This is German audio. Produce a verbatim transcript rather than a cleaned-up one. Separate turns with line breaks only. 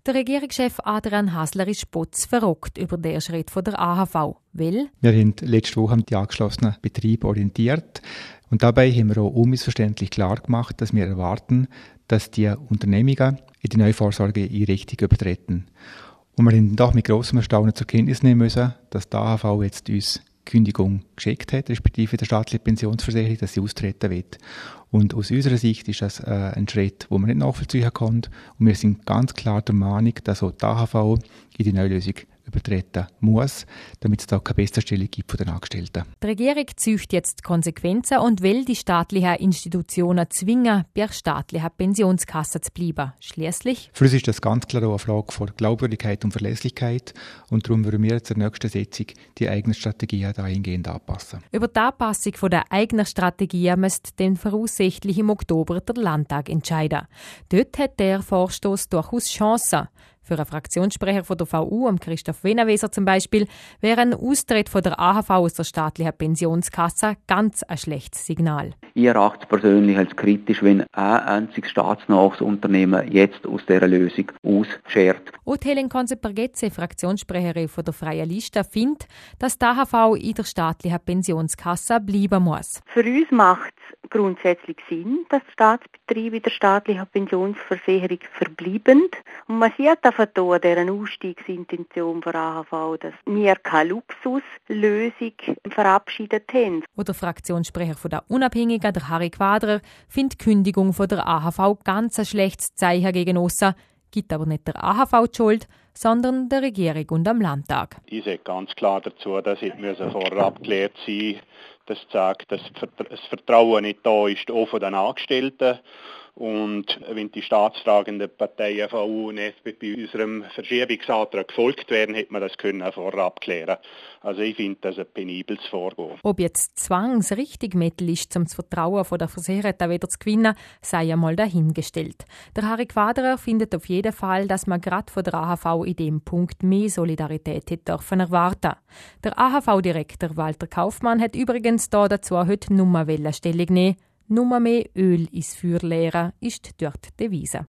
Der Regierungschef Adrian Hasler ist spotzverrückt über den Schritt von der A H V. Weil
wir haben letzte Woche die angeschlossenen Betriebe orientiert und dabei haben wir auch unmissverständlich klar gemacht, dass wir erwarten, dass die Unternehmungen in die neue Vorsorgeeinrichtung übertreten. Und wir haben doch mit grossem Erstaunen zur Kenntnis nehmen müssen, dass die A H V jetzt uns Kündigung geschickt hat, respektive der staatlichen Pensionsversicherung, dass sie austreten wird. Und aus unserer Sicht ist das äh, ein Schritt, den man nicht nachvollziehen kann. Und wir sind ganz klar der Meinung, dass auch die A H V in die neue Lösung übertreten muss, damit es da keine Besserstellung gibt von den Angestellten.
Die Regierung zieht jetzt Konsequenzen und will die staatlichen Institutionen zwingen, bei der staatlichen Pensionskasse zu bleiben. Schliesslich
Für uns ist das ganz klar auch eine Frage von Glaubwürdigkeit und Verlässlichkeit und darum würden wir jetzt in der nächsten Sitzung die eigenen Strategien dahingehend anpassen.
Über die Anpassung der eigenen Strategie müsste dann voraussichtlich im Oktober der Landtag entscheiden. Dort hat der Vorstoß durchaus Chancen. Für einen Fraktionssprecher von der V U, Christoph Wenaweser zum Beispiel, wäre ein Austritt von der A H V aus der staatlichen Pensionskasse ganz ein schlechtes Signal.
Ich erachte es persönlich als kritisch, wenn ein einziges staatsnahes Unternehmen jetzt aus dieser Lösung ausschert.
Und Helen Konze-Pergetze, Fraktionssprecherin von der Freien Liste, findet, dass die A H V in der staatlichen Pensionskasse bleiben muss.
Für uns macht es grundsätzlich Sinn, dass die Staatsbetriebe in der staatlichen Pensionsversicherung verbleiben. Und man sieht einfach hier an dieser Ausstiegsintention der A H V, dass wir keine Luxuslösung verabschiedet haben.
Und der Fraktionssprecher von der Unabhängigen, der Harry Quadrer, findet die Kündigung von der A H V ganz ein schlechtes Zeichen gegen aussen, gibt aber nicht der A H V die Schuld, sondern der Regierung und am Landtag.
Ich sage ganz klar dazu, dass es vorher abgeklärt sein, das sagt, dass das Vertrauen nicht da ist, auch von den Angestellten. Und wenn die staatstragenden Parteien V U und F D P bei unserem Verschiebungsantrag gefolgt wären, hätte man das können vorher abklären. Also ich finde das ein penibles Vorgehen.
Ob jetzt Zwang das richtige Mittel ist, um das Vertrauen der Versicherten wieder zu gewinnen, sei einmal dahingestellt. Der Harry Quadrer findet auf jeden Fall, dass man gerade von der A H V in dem Punkt mehr Solidarität hätte dürfen erwarten. Der A H V-Direktor Walter Kaufmann hat übrigens da dazu heute nur Stellung nehmen. Nur mehr Öl ins Feuer leeren ist dort die Devise.